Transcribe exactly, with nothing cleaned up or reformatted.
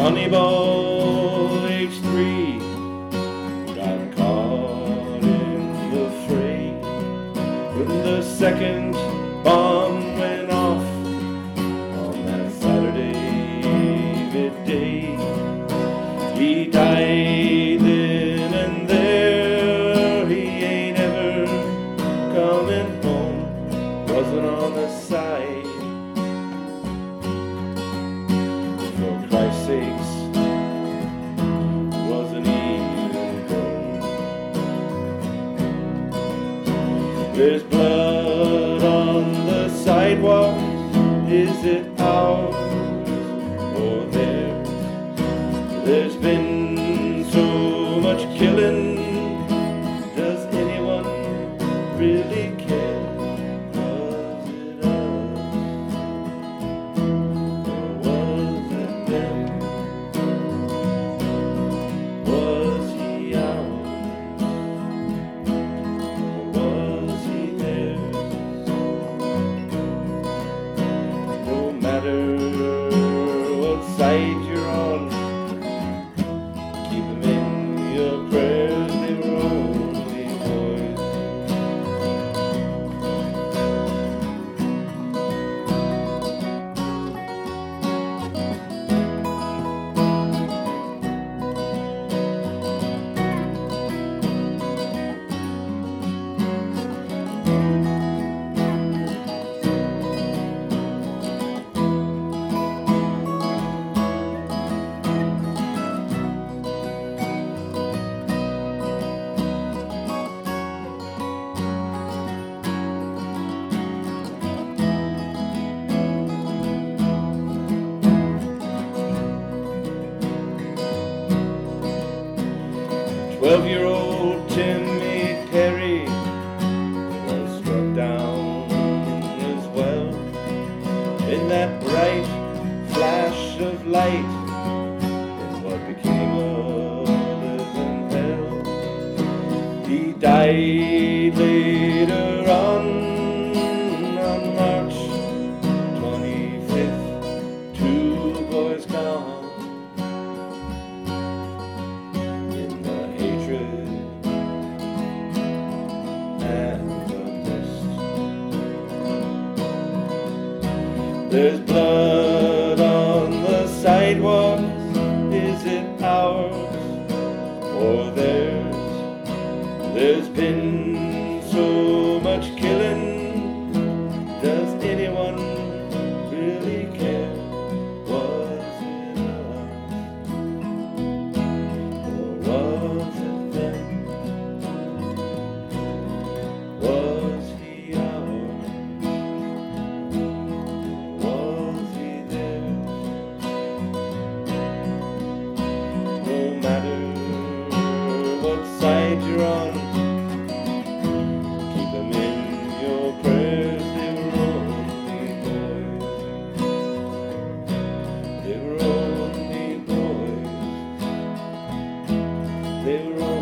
Moneyball, age three, got caught in the fray. When the second bomb went off on that Saturday midday, he died then and there. He ain't ever coming home, wasn't on the side. For Christ's sakes, wasn't even home. There's blood on the sidewalk. Is it ours or theirs? There's been so much killing. Does anyone really care? Was it us or was it them? Was he ours or was he theirs? No matter what side you're on, keep them in your prayers. They were only boys. Twelve-year-old Timmy Perry was struck down as well in that bright flash of light in what became a living hell. He died later on on March twenty-fifth. Two boys gone. There's blood on the sidewalk. Is it ours or theirs? There's been so much killing. Does anyone really care? Was it us or was it them? Was he ours? Was he theirs? No matter what side you're on, keep them in your prayers. They were only boys. They were only boys. They were only